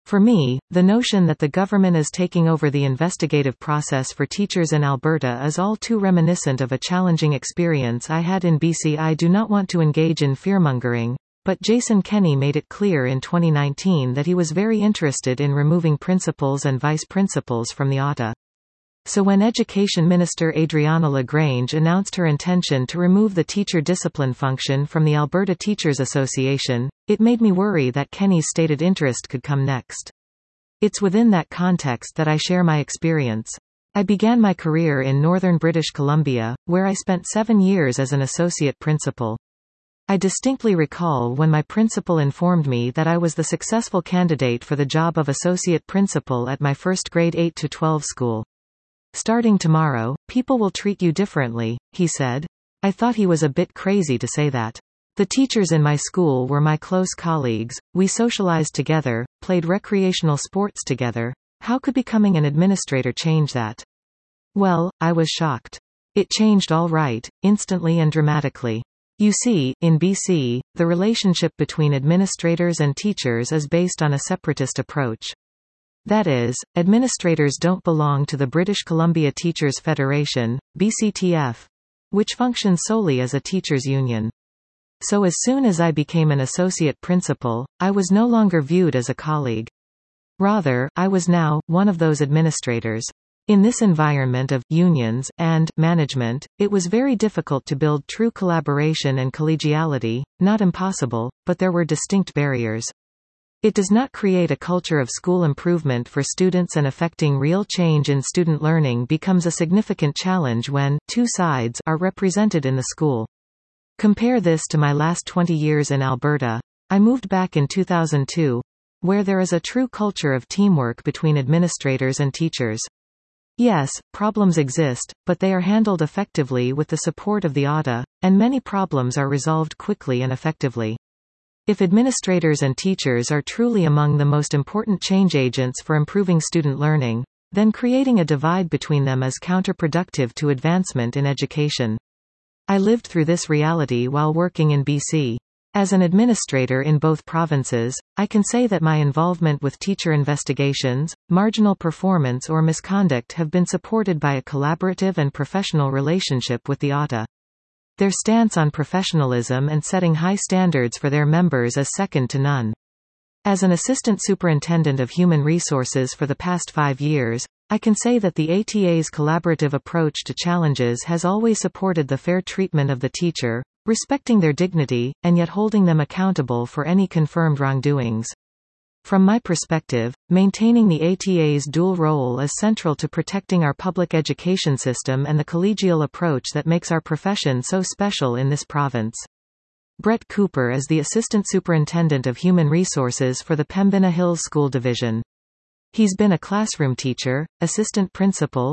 For me, the notion that the government is taking over the investigative process for teachers in Alberta is all too reminiscent of a challenging experience I had in BC. I do not want to engage in fearmongering, but Jason Kenney made it clear in 2019 that he was very interested in removing principals and vice principals from the OTA. So when Education Minister Adriana LaGrange announced her intention to remove the teacher discipline function from the Alberta Teachers Association, it made me worry that Kenney's stated interest could come next. It's within that context that I share my experience. I began my career in northern British Columbia, where I spent 7 years as an associate principal. I distinctly recall when my principal informed me that I was the successful candidate for the job of associate principal at my first grade 8 to 12 school. "Starting tomorrow, people will treat you differently," he said. I thought he was a bit crazy to say that. The teachers in my school were my close colleagues, we socialized together, played recreational sports together. How could becoming an administrator change that? Well, I was shocked. It changed all right, instantly and dramatically. You see, in BC, the relationship between administrators and teachers is based on a separatist approach. That is, administrators don't belong to the British Columbia Teachers Federation, BCTF, which functions solely as a teachers' union. So as soon as I became an associate principal, I was no longer viewed as a colleague. Rather, I was now one of those administrators. In this environment of unions and management, it was very difficult to build true collaboration and collegiality, not impossible, but there were distinct barriers. It does not create a culture of school improvement for students, and affecting real change in student learning becomes a significant challenge when two sides are represented in the school. Compare this to my last 20 years in Alberta. I moved back in 2002, where there is a true culture of teamwork between administrators and teachers. Yes, problems exist, but they are handled effectively with the support of the OTA, and many problems are resolved quickly and effectively. If administrators and teachers are truly among the most important change agents for improving student learning, then creating a divide between them is counterproductive to advancement in education. I lived through this reality while working in BC. As an administrator in both provinces, I can say that my involvement with teacher investigations, marginal performance or misconduct have been supported by a collaborative and professional relationship with the OTA. Their stance on professionalism and setting high standards for their members is second to none. As an assistant superintendent of human resources for the past 5 years, I can say that the ATA's collaborative approach to challenges has always supported the fair treatment of the teacher, respecting their dignity, and yet holding them accountable for any confirmed wrongdoings. From my perspective, maintaining the ATA's dual role is central to protecting our public education system and the collegial approach that makes our profession so special in this province. Brett Cooper is the Assistant Superintendent of Human Resources for the Pembina Hills School Division. He's been a classroom teacher, assistant principal,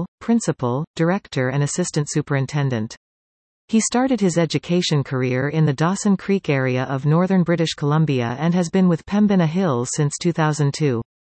director and assistant superintendent. He started his education career in the Dawson Creek area of northern British Columbia and has been with Pembina Hills since 2002.